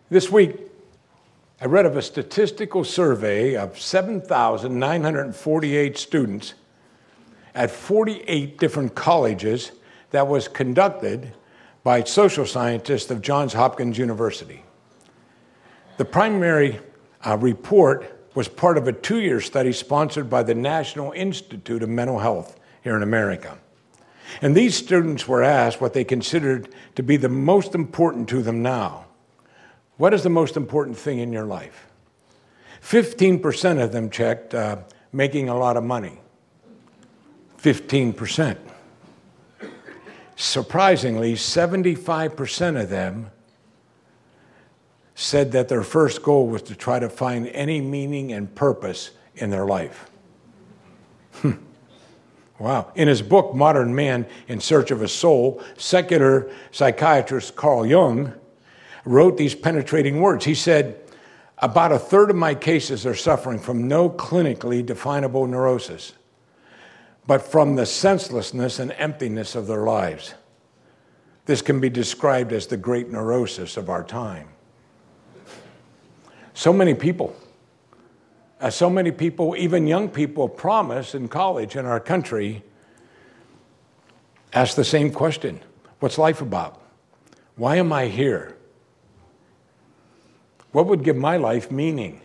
This week, I read of a statistical survey of 7,948 students at 48 different colleges that was conducted by social scientists of Johns Hopkins University. The primary report was part of a 2-year study sponsored by the National Institute of Mental Health here in America. And these students were asked what they considered to be the most important to them now. What is the most important thing in your life? 15% of them checked making a lot of money. 15%. Surprisingly, 75% of them said that their first goal was to try to find any meaning and purpose in their life. Wow. In his book, Modern Man in Search of a Soul, secular psychiatrist Carl Jung wrote these penetrating words. He said, about a third of my cases are suffering from no clinically definable neurosis, but from the senselessness and emptiness of their lives. This can be described as the great neurosis of our time. So many people, even young people, promise in college in our country, ask the same question. What's life about? Why am I here? What would give my life meaning?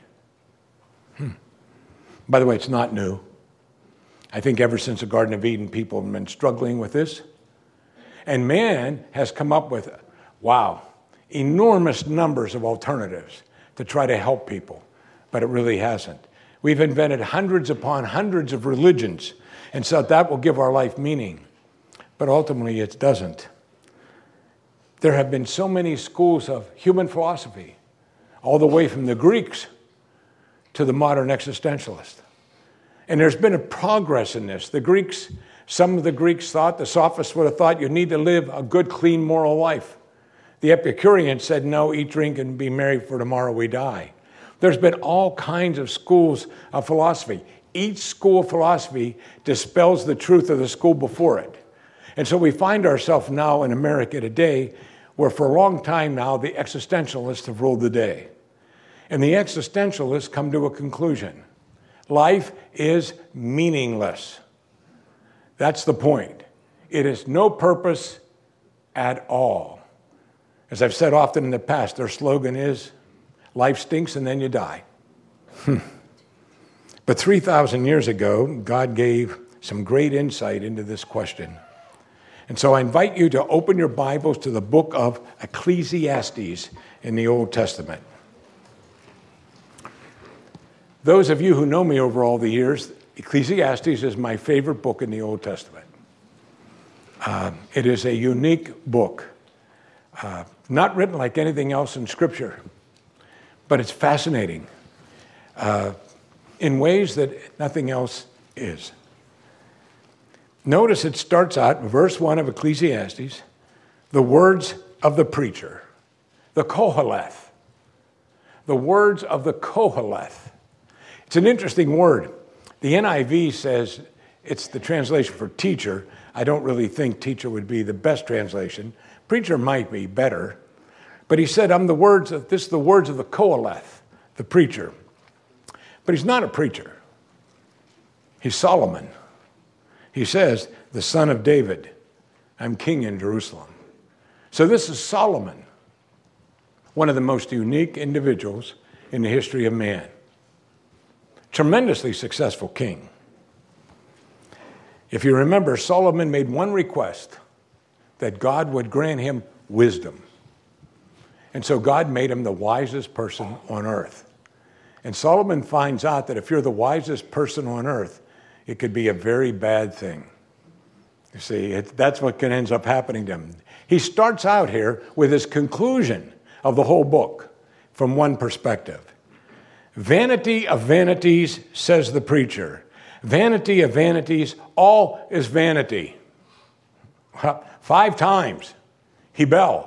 By the way, it's not new. I think ever since the Garden of Eden, people have been struggling with this. And man has come up with, enormous numbers of alternatives to try to help people, but it really hasn't. We've invented hundreds upon hundreds of religions and so that will give our life meaning, but ultimately it doesn't. There have been so many schools of human philosophy, all the way from the Greeks to the modern existentialist. And there's been a progress in this. Some of the Greeks thought, the sophists would have thought, you need to live a good, clean, moral life. The Epicureans said, no, eat, drink, and be merry, for tomorrow we die. There's been all kinds of schools of philosophy. Each school of philosophy dispels the truth of the school before it. And so we find ourselves now in America today where for a long time now the existentialists have ruled the day. And the existentialists come to a conclusion. Life is meaningless. That's the point. It is no purpose at all. As I've said often in the past, their slogan is, life stinks and then you die. But 3,000 years ago, God gave some great insight into this question. And so I invite you to open your Bibles to the book of Ecclesiastes in the Old Testament. Those of you who know me over all the years, Ecclesiastes is my favorite book in the Old Testament. It is a unique book, not written like anything else in Scripture, but it's fascinating in ways that nothing else is. Notice it starts out in verse 1 of Ecclesiastes, the words of the preacher, the Koheleth, the words of the Koheleth. It's an interesting word. The NIV says it's the translation for teacher. I don't really think teacher would be the best translation. Preacher might be better. But he said, this is the words of the Koheleth, the preacher. But he's not a preacher. He's Solomon. He says, the son of David, I'm king in Jerusalem. So this is Solomon, one of the most unique individuals in the history of man. Tremendously successful king. If you remember, Solomon made one request, that God would grant him wisdom. And so God made him the wisest person on earth. And Solomon finds out that if you're the wisest person on earth, it could be a very bad thing. You see, that's what ends up happening to him. He starts out here with his conclusion of the whole book from one perspective. Vanity of vanities, says the preacher. Vanity of vanities, all is vanity. 5 times. Hebel.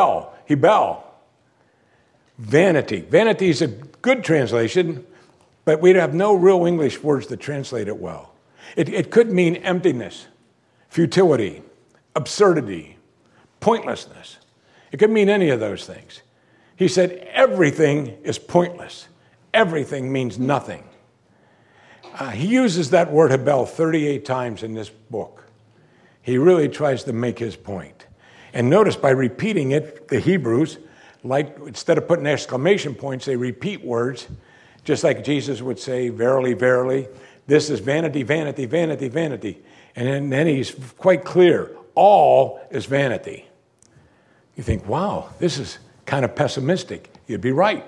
Vanity. Vanity is a good translation, but we have no real English words that translate it well. It could mean emptiness, futility, absurdity, pointlessness. It could mean any of those things. He said everything is pointless. Everything means nothing. He uses that word Hebel 38 times in this book. He really tries to make his point. And notice by repeating it, the Hebrews, like instead of putting exclamation points, they repeat words, just like Jesus would say, verily, verily, this is vanity, vanity, vanity, vanity. And then he's quite clear, all is vanity. You think, wow, this is kind of pessimistic. You'd be right.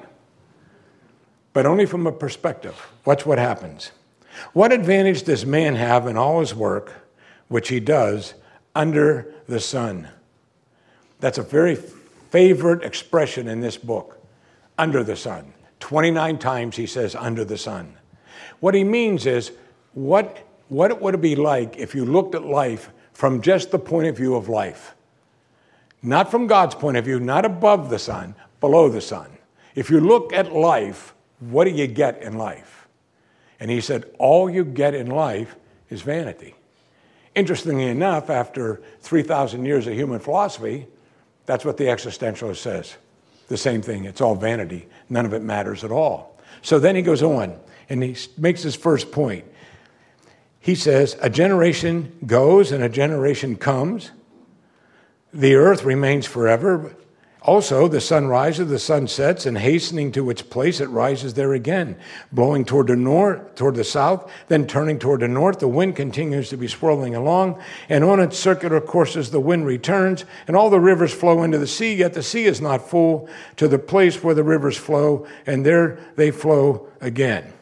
But only from a perspective. Watch what happens. What advantage does man have in all his work, which he does under the sun? That's a very favorite expression in this book, under the sun. 29 times he says under the sun. What he means is, what would it be like if you looked at life from just the point of view of life? Not from God's point of view, not above the sun, below the sun. If you look at life, what do you get in life? And he said, all you get in life is vanity. Interestingly enough, after 3,000 years of human philosophy, that's what the existentialist says. The same thing. It's all vanity. None of it matters at all. So then he goes on, and he makes his first point. He says, a generation goes and a generation comes. The earth remains forever. Also, the sun rises, the sun sets, and hastening to its place, it rises there again, blowing toward the north, toward the south, then turning toward the north. The wind continues to be swirling along, and on its circular courses the wind returns, and all the rivers flow into the sea, yet the sea is not full to the place where the rivers flow, and there they flow again.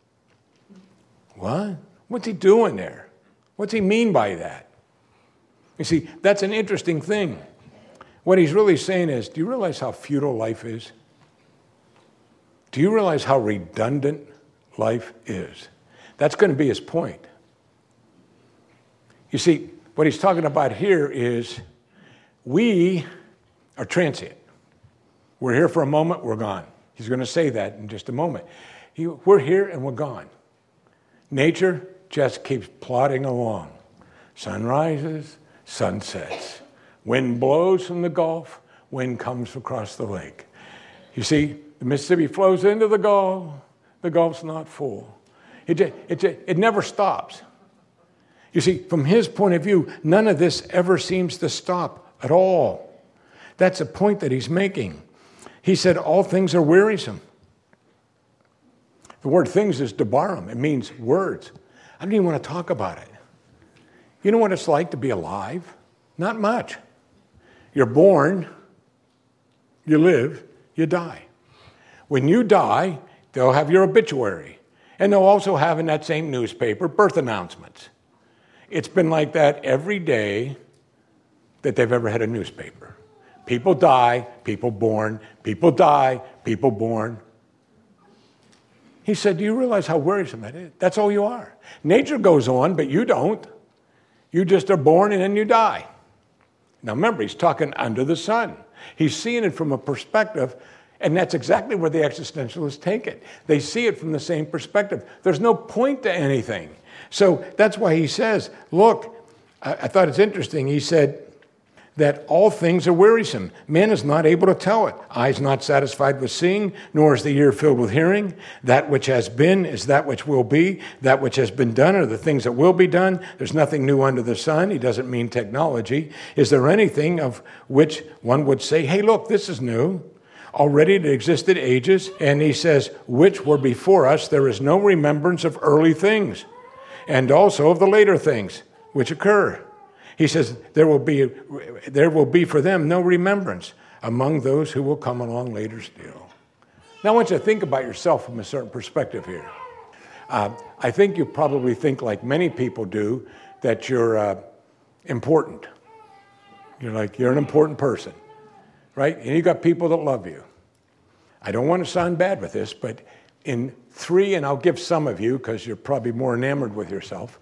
What? What's he doing there? What's he mean by that? You see, that's an interesting thing. What he's really saying is, do you realize how futile life is? Do you realize how redundant life is? That's going to be his point. You see, what he's talking about here is we are transient. We're here for a moment, we're gone. He's going to say that in just a moment. We're here and we're gone. Nature just keeps plodding along. Sun rises, sun sets. Wind blows from the Gulf, wind comes across the lake. You see, the Mississippi flows into the Gulf's not full. It never stops. You see, from his point of view, none of this ever seems to stop at all. That's a point that he's making. He said, all things are wearisome. The word things is debarim. It means words. I don't even want to talk about it. You know what it's like to be alive? Not much. You're born, you live, you die. When you die, they'll have your obituary. And they'll also have in that same newspaper birth announcements. It's been like that every day that they've ever had a newspaper. People die, people born, people die, people born. He said, do you realize how wearisome that is? That's all you are. Nature goes on, but you don't. You just are born and then you die. Now remember, he's talking under the sun. He's seeing it from a perspective, and that's exactly where the existentialists take it. They see it from the same perspective. There's no point to anything. So that's why he says, look, I thought it's interesting. He said that all things are wearisome. Man is not able to tell it. Eyes not satisfied with seeing, nor is the ear filled with hearing. That which has been is that which will be. That which has been done are the things that will be done. There's nothing new under the sun. He doesn't mean technology. Is there anything of which one would say, hey, look, this is new? Already it existed ages. And he says, which were before us, there is no remembrance of early things, and also of the later things which occur. He says, there will be for them no remembrance among those who will come along later still. Now I want you to think about yourself from a certain perspective here. I think you probably think, like many people do, that you're important. You're an important person, right? And you got people that love you. I don't want to sound bad with this, but in 3, and I'll give some of you, because you're probably more enamored with yourself,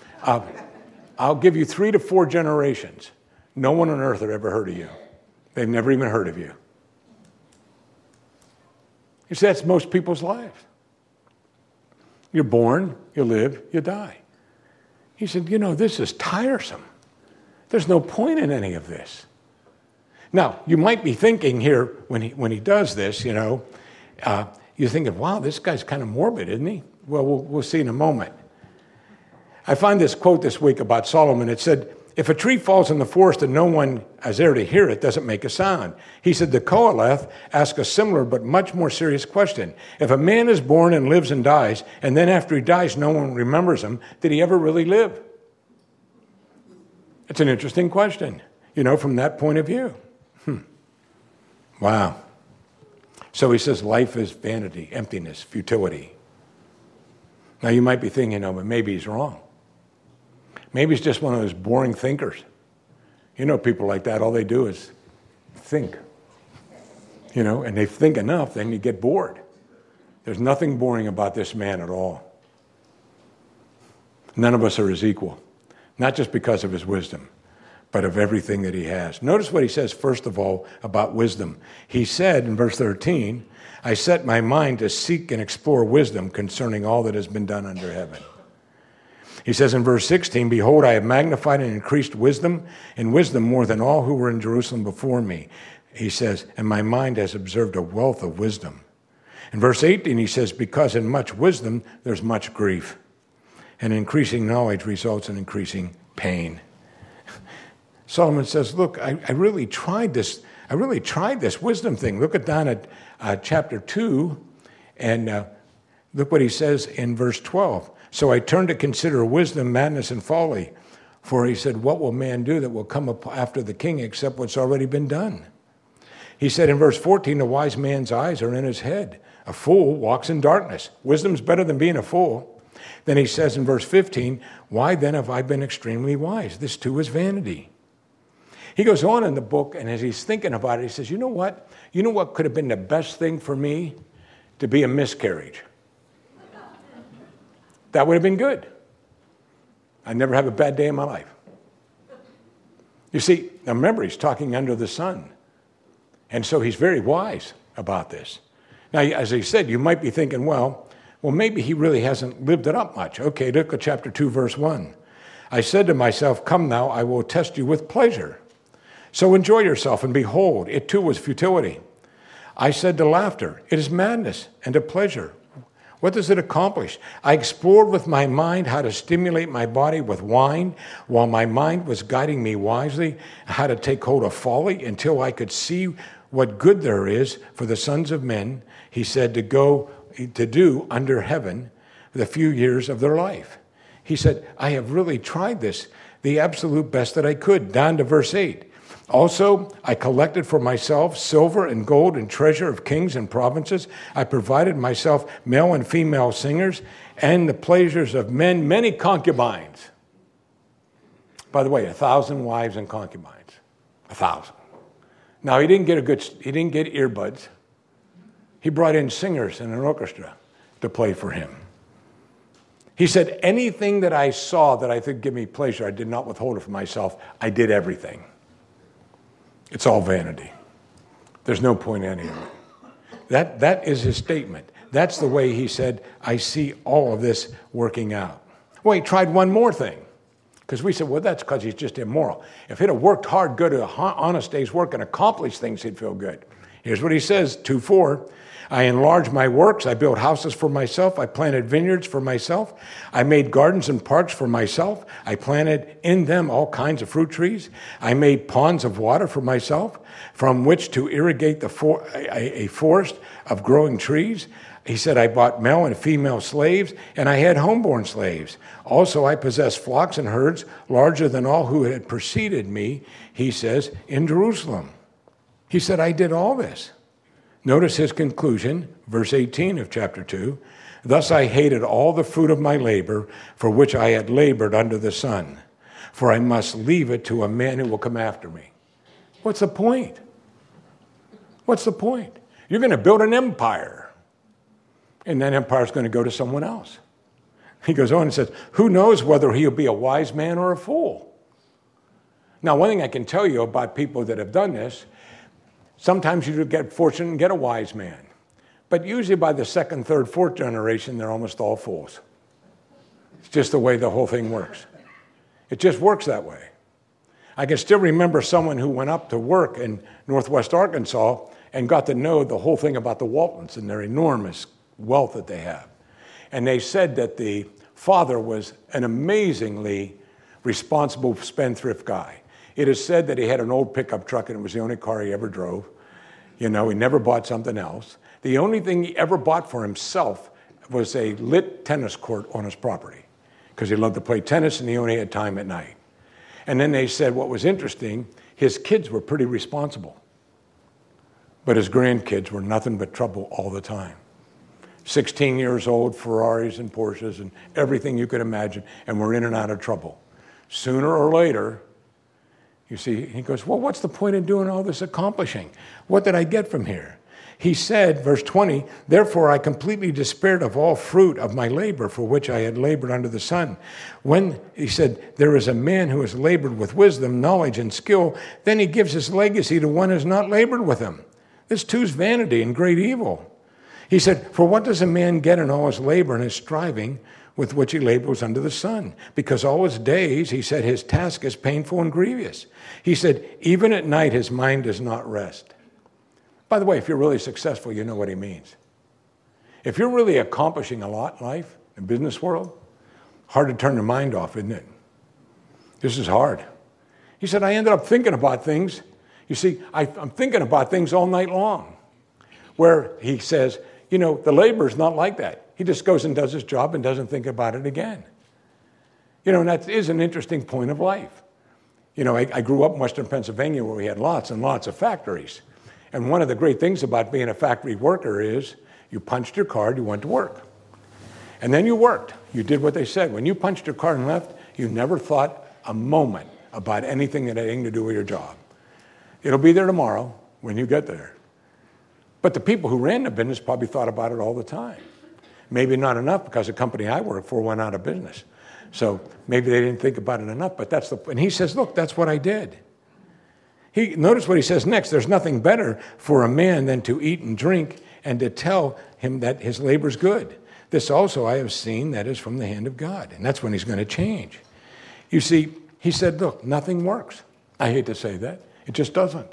I'll give you 3 to 4 generations. No one on earth had ever heard of you. They've never even heard of you. You see, that's most people's lives. You're born, you live, you die. He said, this is tiresome. There's no point in any of this. Now, you might be thinking here, when he does this, you're thinking, wow, this guy's kind of morbid, isn't he? Well, we'll see in a moment. I find this quote this week about Solomon. It said, if a tree falls in the forest and no one is there to hear it, doesn't make a sound. He said, the Qoheleth asked a similar but much more serious question. If a man is born and lives and dies, and then after he dies no one remembers him, did he ever really live? It's an interesting question, from that point of view. Wow. So he says life is vanity, emptiness, futility. Now you might be thinking, but maybe he's wrong. Maybe he's just one of those boring thinkers. People like that, all they do is think. And they think enough, then you get bored. There's nothing boring about this man at all. None of us are his equal, not just because of his wisdom, but of everything that he has. Notice what he says, first of all, about wisdom. He said in verse 13, I set my mind to seek and explore wisdom concerning all that has been done under heaven. He says in verse 16, behold, I have magnified and increased wisdom, and wisdom more than all who were in Jerusalem before me. He says, and my mind has observed a wealth of wisdom. In verse 18, he says, because in much wisdom there's much grief, and increasing knowledge results in increasing pain. Solomon says, look, I really tried this. I really tried this wisdom thing. Look down at chapter 2, and look what he says in verse 12. So I turned to consider wisdom, madness, and folly. For he said, what will man do that will come up after the king except what's already been done? He said in verse 14, a wise man's eyes are in his head. A fool walks in darkness. Wisdom's better than being a fool. Then he says in verse 15, why then have I been extremely wise? This too is vanity. He goes on in the book, and as he's thinking about it, he says, you know what? You know what could have been the best thing for me? To be a miscarriage. That would have been good. I'd never have a bad day in my life. You see, now remember, he's talking under the sun. And so he's very wise about this. Now, as he said, you might be thinking, well, maybe he really hasn't lived it up much. Okay, look at chapter 2, verse 1. I said to myself, come now, I will test you with pleasure. So enjoy yourself, and behold, it too was futility. I said to laughter, it is madness, and to pleasure, what does it accomplish? I explored with my mind how to stimulate my body with wine, while my mind was guiding me wisely how to take hold of folly until I could see what good there is for the sons of men, he said, to do under heaven the few years of their life. He said, I have really tried this, the absolute best that I could. Down to verse 8. Also, I collected for myself silver and gold and treasure of kings and provinces. I provided myself male and female singers and the pleasures of men, many concubines. By the way, 1,000 wives and concubines. 1,000. Now, he didn't get earbuds. He brought in singers and an orchestra to play for him. He said, anything that I saw that I think give me pleasure, I did not withhold it from myself. I did everything. It's all vanity. There's no point in any of it. That is his statement. That's the way he said, I see all of this working out. Well, he tried one more thing. Because we said, well, that's because he's just immoral. If he'd have worked hard, good, an honest day's work, and accomplished things, he'd feel good. Here's what he says, 2:4. I enlarged my works. I built houses for myself. I planted vineyards for myself. I made gardens and parks for myself. I planted in them all kinds of fruit trees. I made ponds of water for myself from which to irrigate a forest of growing trees. He said, I bought male and female slaves, and I had homeborn slaves. Also, I possessed flocks and herds larger than all who had preceded me, he says, in Jerusalem. He said, I did all this. Notice his conclusion, verse 18 of chapter 2. Thus I hated all the fruit of my labor for which I had labored under the sun, for I must leave it to a man who will come after me. What's the point? What's the point? You're going to build an empire, and that empire is going to go to someone else. He goes on and says, who knows whether he'll be a wise man or a fool? Now, one thing I can tell you about people that have done this, sometimes you get fortunate and get a wise man. But usually by the second, third, fourth generation, they're almost all fools. It's just the way the whole thing works. It just works that way. I can still remember someone who went up to work in Northwest Arkansas and got to know the whole thing about the Waltons and their enormous wealth that they have. And they said that the father was an amazingly responsible spendthrift guy. It is said that he had an old pickup truck and it was the only car he ever drove. He never bought something else. The only thing he ever bought for himself was a lit tennis court on his property because he loved to play tennis and he only had time at night. And then they said what was interesting, his kids were pretty responsible, but his grandkids were nothing but trouble all the time. 16 years old, Ferraris and Porsches and everything you could imagine, and we're in and out of trouble. Sooner or later, you see, he goes, well, what's the point of doing all this accomplishing? What did I get from here? He said, verse 20, therefore I completely despaired of all fruit of my labor for which I had labored under the sun. When, he said, there is a man who has labored with wisdom, knowledge, and skill, then he gives his legacy to one who has not labored with him. This too is vanity and great evil. He said, for what does a man get in all his labor and his striving with which he labors under the sun? Because all his days, he said, his task is painful and grievous. He said, even at night his mind does not rest. By the way, if you're really successful, you know what he means. If you're really accomplishing a lot in life, in the business world, hard to turn your mind off, isn't it? This is hard. He said, I ended up thinking about things. You see, I'm thinking about things all night long. Where he says, the laborer's not like that. He just goes and does his job and doesn't think about it again. And that is an interesting point of life. I grew up in Western Pennsylvania where we had lots and lots of factories. And one of the great things about being a factory worker is you punched your card, you went to work. And then you worked. You did what they said. When you punched your card and left, you never thought a moment about anything that had anything to do with your job. It'll be there tomorrow when you get there. But the people who ran the business probably thought about it all the time. Maybe not enough because the company I worked for went out of business. So maybe they didn't think about it enough, but and he says, look, that's what I did. Notice what he says next. There's nothing better for a man than to eat and drink and to tell him that his labor's good. This also I have seen that is from the hand of God. And that's when he's going to change. You see, he said, look, nothing works. I hate to say that. It just doesn't.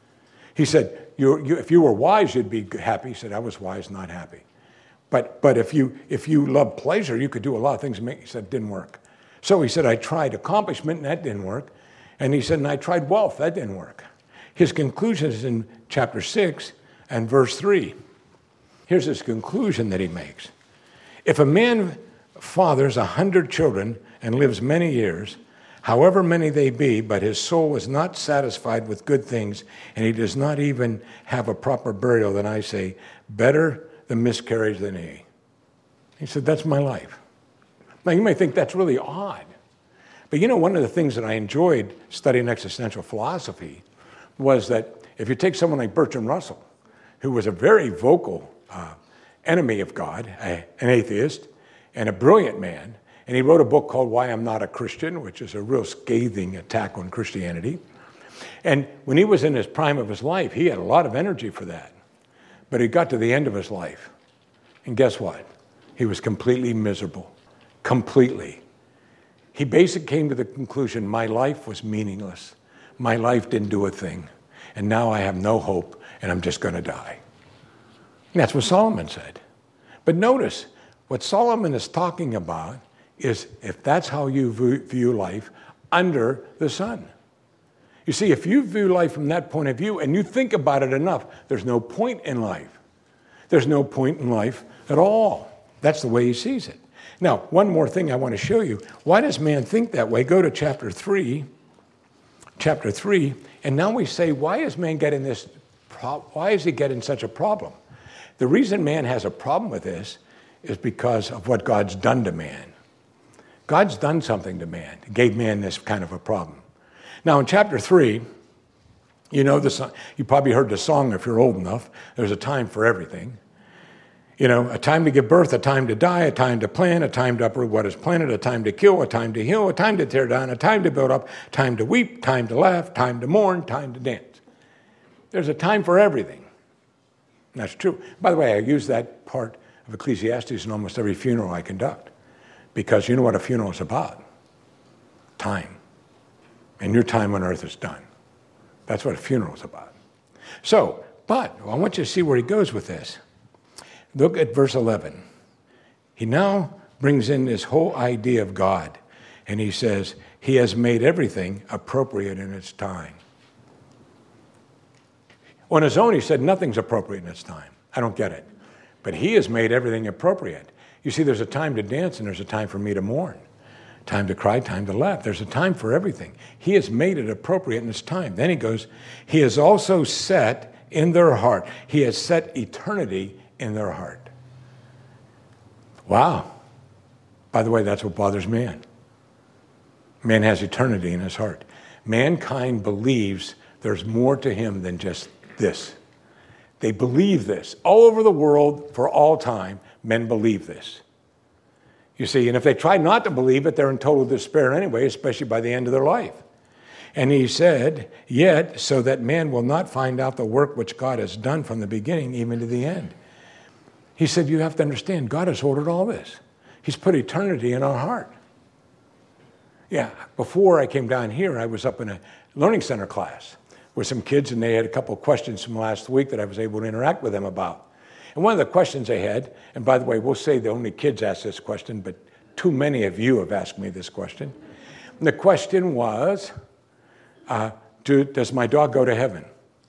He said, if you were wise, you'd be happy. He said, I was wise, not happy. But if you love pleasure, you could do a lot of things. He said, it didn't work. So he said, I tried accomplishment, and that didn't work. And he said, and I tried wealth, that didn't work. His conclusion is in chapter 6 and verse 3. Here's his conclusion that he makes. If a man fathers 100 children and lives many years, however many they be, but his soul is not satisfied with good things, and he does not even have a proper burial, then I say, better the miscarriage than he. He said, that's my life. Now, you may think that's really odd. But one of the things that I enjoyed studying existential philosophy was that if you take someone like Bertrand Russell, who was a very vocal enemy of God, an atheist, and a brilliant man, and he wrote a book called Why I'm Not a Christian, which is a real scathing attack on Christianity. And when he was in his prime of his life, he had a lot of energy for that. But he got to the end of his life, and guess what? He was completely miserable, completely. He basically came to the conclusion, my life was meaningless. My life didn't do a thing. And now I have no hope, and I'm just going to die. And that's what Solomon said. But notice, what Solomon is talking about is if that's how you view life, under the sun. You see, if you view life from that point of view and you think about it enough, there's no point in life. There's no point in life at all. That's the way he sees it. Now, one more thing I want to show you. Why does man think that way? Go to chapter 3. Chapter 3. And now we say, why is man getting this? Why is he getting such a problem? The reason man has a problem with this is because of what God's done to man. God's done something to man. He gave man this kind of a problem. Now, in chapter 3, you probably heard the song if you're old enough. There's a time for everything. A time to give birth, a time to die, a time to plant, a time to uproot what is planted, a time to kill, a time to heal, a time to tear down, a time to build up, time to weep, time to laugh, time to mourn, time to dance. There's a time for everything. And that's true. By the way, I use that part of Ecclesiastes in almost every funeral I conduct. Because you know what a funeral is about? Time. and your time on earth is done. That's what a funeral is about. So, but I want you to see where he goes with this. Look at verse 11. He now brings in this whole idea of God, and he says, he has made everything appropriate in its time. On his own, he said nothing's appropriate in its time. I don't get it. But he has made everything appropriate. You see, there's a time to dance and there's a time for me to mourn. Time to cry, time to laugh. There's a time for everything. He has made it appropriate in its time. Then he goes, he has also set in their heart. He has set eternity in their heart. Wow. By the way, that's what bothers man. Man has eternity in his heart. Mankind believes there's more to him than just this. They believe this. All over the world, for all time, men believe this. You see, and if they try not to believe it, they're in total despair anyway, especially by the end of their life. And he said, yet, so that man will not find out the work which God has done from the beginning even to the end. He said, you have to understand, God has ordered all this. He's put eternity in our heart. Yeah, before I came down here, I was up in a learning center class with some kids, and they had a couple of questions from last week that I was able to interact with them about. And one of the questions they had, and by the way, we'll say the only kids asked this question, but too many of you have asked me this question. And the question was, does my dog go to heaven?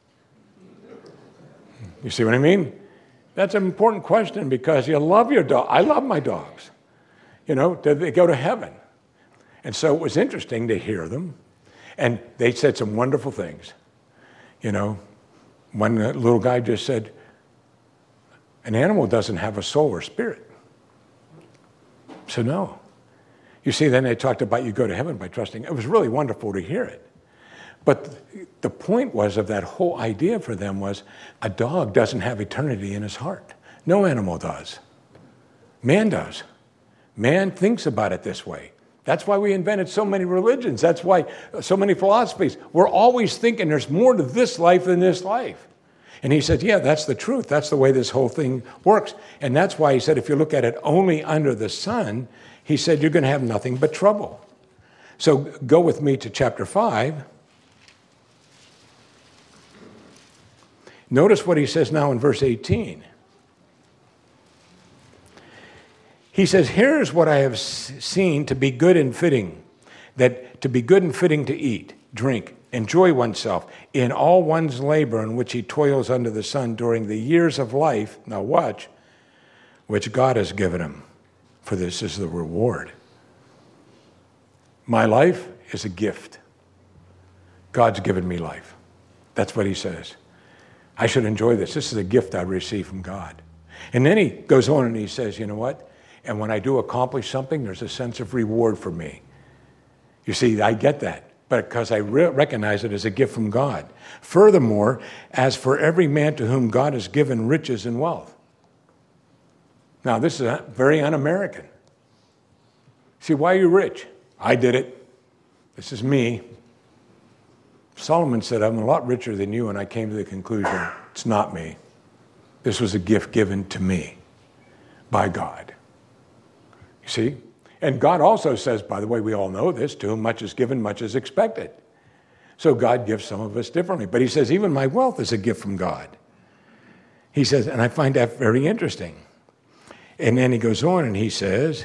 You see what I mean? That's an important question because you love your dog. I love my dogs. You know, do they go to heaven? And so it was interesting to hear them. And they said some wonderful things. You know, one little guy just said, an animal doesn't have a soul or spirit. So no. You see, then they talked about you go to heaven by trusting. It was really wonderful to hear it. But the point was of that whole idea for them was a dog doesn't have eternity in his heart. No animal does. Man does. Man thinks about it this way. That's why we invented so many religions. That's why so many philosophies. We're always thinking there's more to this life than this life. And he said, yeah, that's the truth. That's the way this whole thing works. And that's why he said, if you look at it only under the sun, he said, you're going to have nothing but trouble. So go with me to chapter 5. Notice what he says now in verse 18. He says, here's what I have seen to be good and fitting, that to be good and fitting to eat, drink, enjoy oneself in all one's labor in which he toils under the sun during the years of life, now watch, which God has given him, for this is the reward. My life is a gift. God's given me life. That's what he says. I should enjoy this. This is a gift I received from God. And then he goes on and he says, you know what? And when I do accomplish something, there's a sense of reward for me. You see, I get that, but because I recognize it as a gift from God. Furthermore, as for every man to whom God has given riches and wealth. Now, this is very un-American. See, why are you rich? I did it. This is me. Solomon said, I'm a lot richer than you, and I came to the conclusion, it's not me. This was a gift given to me by God. You see? And God also says, by the way, we all know this, to whom much is given, much is expected. So God gives some of us differently. But he says, even my wealth is a gift from God. He says, and I find that very interesting. And then he goes on and he said,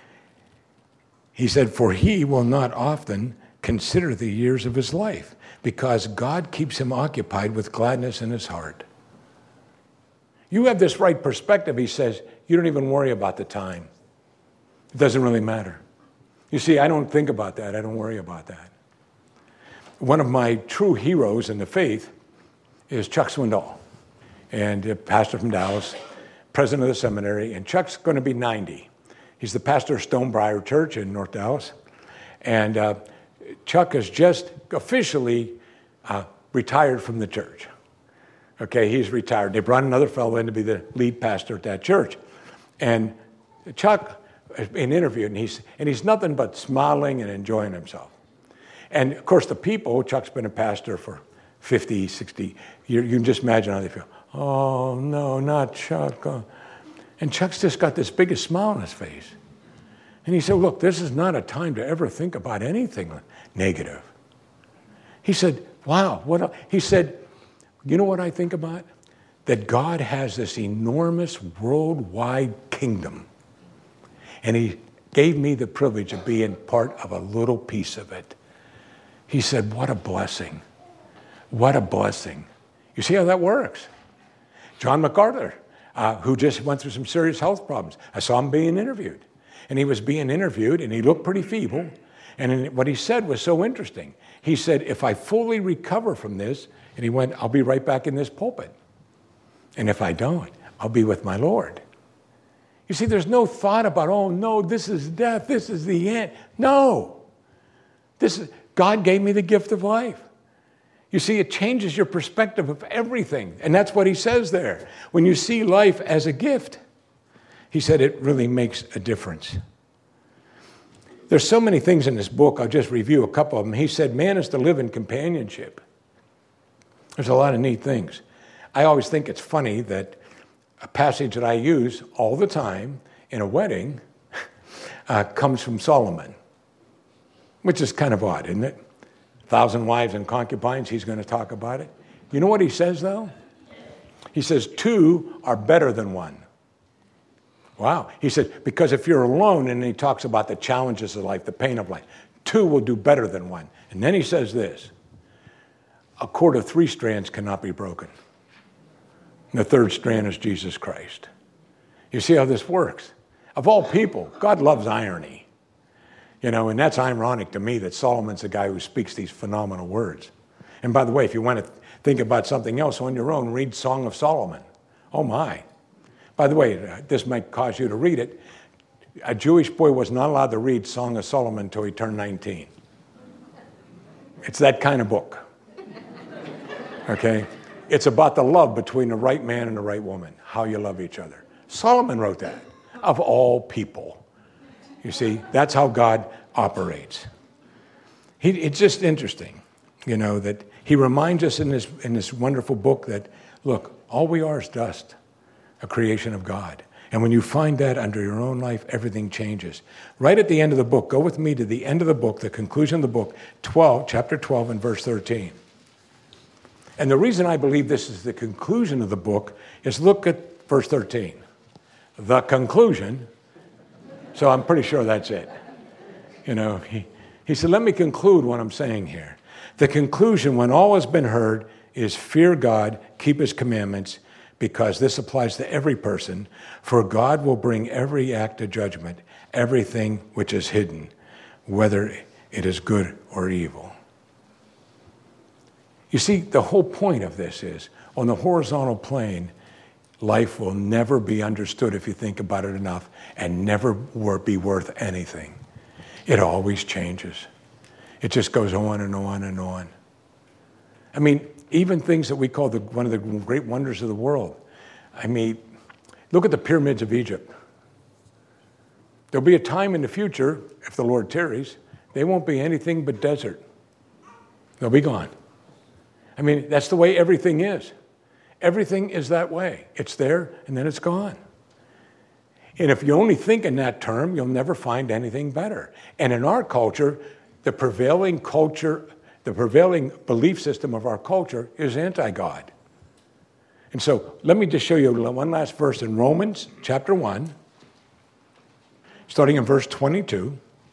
for he will not often consider the years of his life, because God keeps him occupied with gladness in his heart. You have this right perspective, he says, you don't even worry about the time. It doesn't really matter. You see, I don't think about that. I don't worry about that. One of my true heroes in the faith is Chuck Swindoll, and a pastor from Dallas, president of the seminary, and Chuck's going to be 90. He's the pastor of Stonebriar Church in North Dallas, and Chuck has just officially retired from the church. Okay, he's retired. They brought another fellow in to be the lead pastor at that church, and Chuck been interviewed, and he's nothing but smiling and enjoying himself. And of course, the people, Chuck's been a pastor for 50, 60 years. You can just imagine how they feel. Oh, no, not Chuck. And Chuck's just got this biggest smile on his face. And he said, look, this is not a time to ever think about anything negative. He said, wow. He said, you know what I think about? That God has this enormous worldwide kingdom. And he gave me the privilege of being part of a little piece of it. He said, what a blessing. What a blessing. You see how that works? John MacArthur, who just went through some serious health problems. I saw him being interviewed. And he was being interviewed, and he looked pretty feeble. And what he said was so interesting. He said, if I fully recover from this, and he went, I'll be right back in this pulpit. And if I don't, I'll be with my Lord. You see, there's no thought about, oh, no, this is death. This is the end. No. God gave me the gift of life. You see, it changes your perspective of everything. And that's what he says there. When you see life as a gift, he said it really makes a difference. There's so many things in this book. I'll just review a couple of them. He said, man is to live in companionship. There's a lot of neat things. I always think it's funny that a passage that I use all the time in a wedding comes from Solomon, which is kind of odd, isn't it? 1,000 wives and concubines, he's going to talk about it. You know what he says, though? He says, 2 are better than 1. Wow. He said, because if you're alone, and he talks about the challenges of life, the pain of life, 2 will do better than 1. And then he says this, a cord of 3 strands cannot be broken. And the 3rd strand is Jesus Christ. You see how this works? Of all people, God loves irony. You know, and that's ironic to me that Solomon's the guy who speaks these phenomenal words. And by the way, if you want to think about something else on your own, read Song of Solomon. Oh my. By the way, this might cause you to read it. A Jewish boy was not allowed to read Song of Solomon until he turned 19. It's that kind of book. Okay? It's about the love between the right man and the right woman, how you love each other. Solomon wrote that, of all people. You see, that's how God operates. It's just interesting, you know, that he reminds us in this wonderful book that, look, all we are is dust, a creation of God. And when you find that under your own life, everything changes. Right at the end of the book, go with me to the end of the book, the conclusion of the book, chapter 12 and verse 13. And the reason I believe this is the conclusion of the book is look at verse 13. The conclusion. So I'm pretty sure that's it. You know, he said, let me conclude what I'm saying here. The conclusion, when all has been heard, is fear God, keep his commandments, because this applies to every person. For God will bring every act to judgment, everything which is hidden, whether it is good or evil. You see, the whole point of this is, on the horizontal plane, life will never be understood if you think about it enough, and never be worth anything. It always changes. It just goes on and on and on. I mean, even things that we call one of the great wonders of the world. I mean, look at the pyramids of Egypt. There'll be a time in the future, if the Lord tarries, they won't be anything but desert. They'll be gone. I mean, that's the way everything is. Everything is that way. It's there, and then it's gone. And if you only think in that term, you'll never find anything better. And in our culture, the prevailing belief system of our culture is anti-God. And so let me just show you one last verse in Romans chapter 1, starting in verse 22.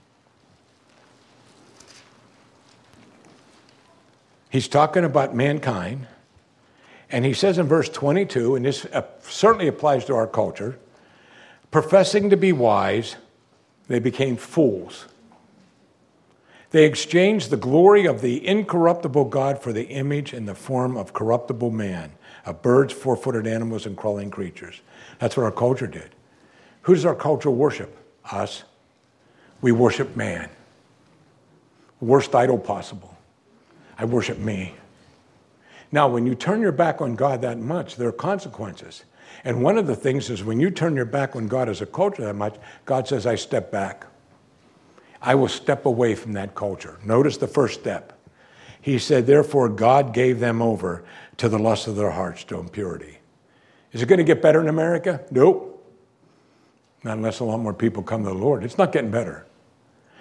He's talking about mankind, and he says in verse 22, and this certainly applies to our culture, professing to be wise, they became fools. They exchanged the glory of the incorruptible God for the image and the form of corruptible man, of birds, four-footed animals, and crawling creatures. That's what our culture did. Who does our culture worship? Us. We worship man. Worst idol possible. I worship me. Now, when you turn your back on God that much, there are consequences. And one of the things is when you turn your back on God as a culture that much, God says, I step back. I will step away from that culture. Notice the first step. He said, therefore, God gave them over to the lust of their hearts, to impurity. Is it going to get better in America? Nope. Not unless a lot more people come to the Lord. It's not getting better.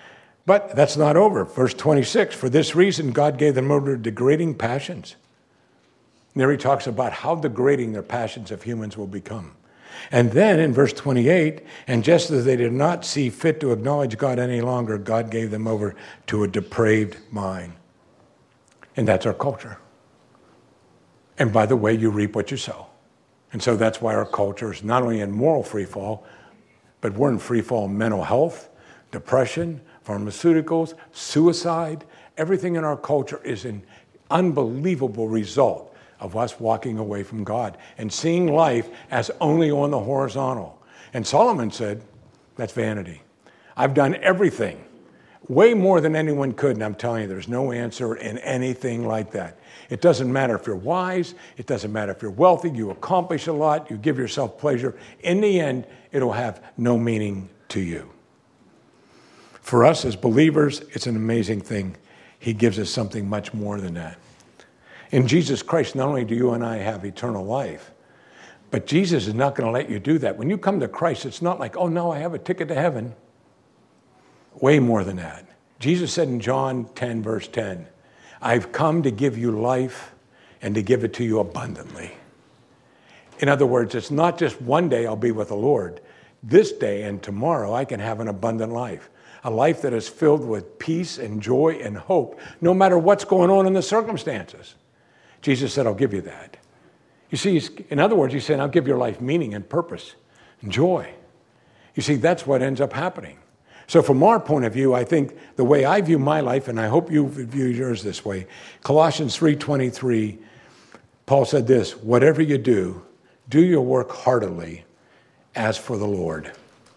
But that's not over. Verse 26, for this reason God gave them over to degrading passions. And there he talks about how degrading their passions of humans will become. And then in verse 28, and just as they did not see fit to acknowledge God any longer, God gave them over to a depraved mind. And that's our culture. And by the way, you reap what you sow. And so that's why our culture is not only in moral freefall, but we're in freefall in mental health, depression, pharmaceuticals, suicide. Everything in our culture is an unbelievable result of us walking away from God and seeing life as only on the horizontal. And Solomon said, that's vanity. I've done everything, way more than anyone could, and I'm telling you, there's no answer in anything like that. It doesn't matter if you're wise, it doesn't matter if you're wealthy, you accomplish a lot, you give yourself pleasure. In the end, it'll have no meaning to you. For us as believers, it's an amazing thing. He gives us something much more than that. In Jesus Christ, not only do you and I have eternal life, but Jesus is not going to let you do that. When you come to Christ, it's not like, oh, no, I have a ticket to heaven. Way more than that. Jesus said in John 10, verse 10, I've come to give you life and to give it to you abundantly. In other words, it's not just one day I'll be with the Lord. This day and tomorrow I can have an abundant life. A life that is filled with peace and joy and hope, no matter what's going on in the circumstances. Jesus said, I'll give you that. You see, in other words, he's saying, I'll give your life meaning and purpose and joy. You see, that's what ends up happening. So from our point of view, I think the way I view my life, and I hope you view yours this way, Colossians 3:23, Paul said this, whatever you do your work heartily as for the Lord.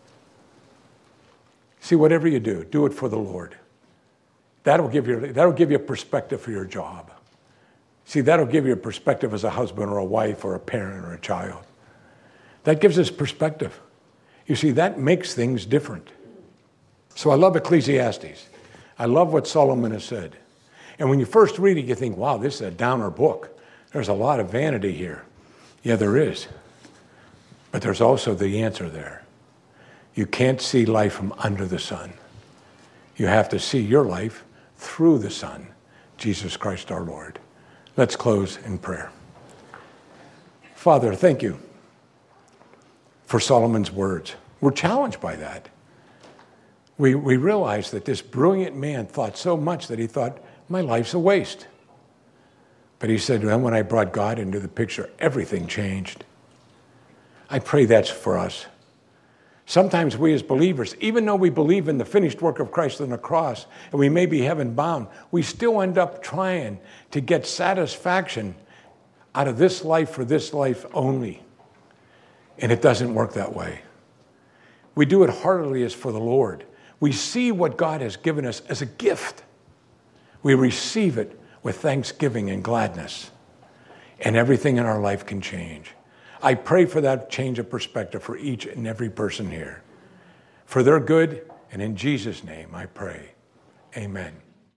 See, whatever you do it for the Lord. That'll give you a perspective for your job. See, that'll give you a perspective as a husband or a wife or a parent or a child. That gives us perspective. You see, that makes things different. So I love Ecclesiastes. I love what Solomon has said. And when you first read it, you think, wow, this is a downer book. There's a lot of vanity here. Yeah, there is. But there's also the answer there. You can't see life from under the sun. You have to see your life through the Son, Jesus Christ our Lord. Let's close in prayer. Father, thank you for Solomon's words. We're challenged by that. We realize that this brilliant man thought so much that he thought, my life's a waste. But he said, well, when I brought God into the picture, everything changed. I pray that's for us. Sometimes we as believers, even though we believe in the finished work of Christ on the cross, and we may be heaven bound, we still end up trying to get satisfaction out of this life for this life only. And it doesn't work that way. We do it heartily as for the Lord. We see what God has given us as a gift. We receive it with thanksgiving and gladness. And everything in our life can change. I pray for that change of perspective for each and every person here. For their good, and in Jesus' name I pray. Amen.